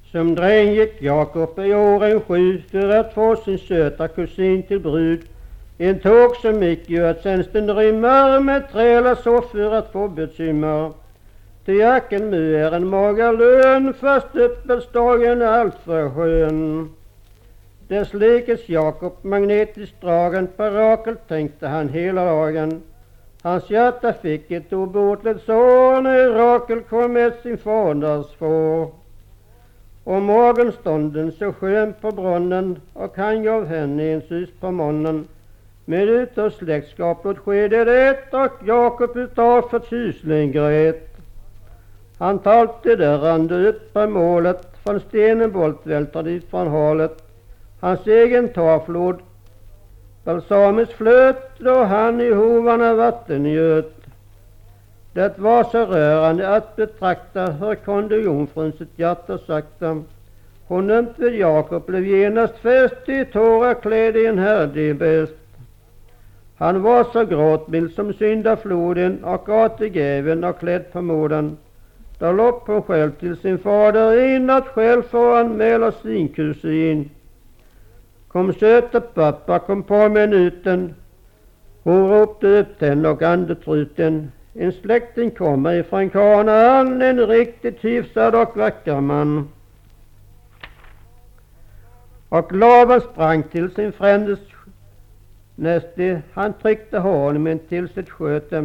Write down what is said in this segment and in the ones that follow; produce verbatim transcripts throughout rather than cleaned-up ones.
Som dräng gick Jakob i åren sju för att få sin söta kusin till brud. En tåg som gick ju att tjänsten rymmer med träla så för att få bekymmer. Till jacken nu är en mager lön, fast uppelsdagen är allt för skön. Dess lekes Jakob magnetiskt dragen, på Rakel tänkte han hela dagen. Hans hjärta fick ett obotligt sår när Rakel kom med sin faders får. Och morgonstunden så skön på brunnen, och han gav henne en sus på munnen. Med utav släktskapet skedde det, och Jakob utav förtjusning grät. Han talte dörrande upp på målet, från stenen bolt välter dit från halet. Hans egen tavflod balsamiskt flöt, då han i hovarna vatten göt. Det var så rörande att betrakta, hur kunde jungfrun sitt hjärta sakta. Hon ömt vid Jakob blev genast fäst, i tårar klädd i en härdig bäst. Han var så gråtmild som syndafloden, och gategäven och klädd på moden. Då lopp hon själv till sin fader in, att själv få anmäla sin kusin. Kom söta pappa, kom på minuten. Hon ropte upp den och andetruten. En släkting kommer ifrån Kanaan, en riktigt hyfsad och vacker man. Och Laban sprang till sin frändes näste, han tryckte honom till sitt sköte.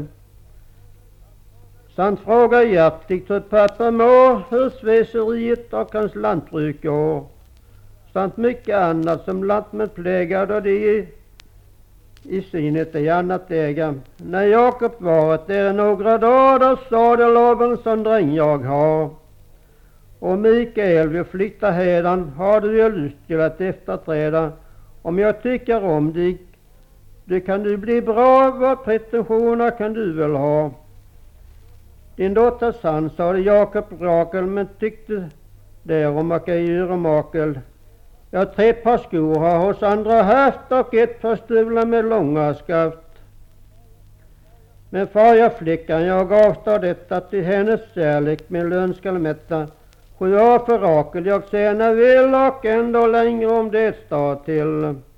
Sant frågar hjärtligt hur pappa mår, hur sveseriet och hans lantbruk går. Samt mycket annat som lantmätplägar, då de i, i synet är annat äga. När Jakob varit där några dagar, då sa det Laban, som dräng jag har. Och Mikael vill flytta hädan, har du ju lust till att efterträda. Om jag tycker om dig, det kan du bli bra, vad pretensioner kan du väl ha. Din dotters son, sade Jakob Rakel, men tyckte därom och ej göra makel. Jag tre par skor har hos andra haft, och ett par stövlar med långa skaft. Men far jag flickan, jag avstår detta, till hennes kärlek min lön skall mätta. Sju år för Rakel jag tjänar vill, och ändå längre om det står till.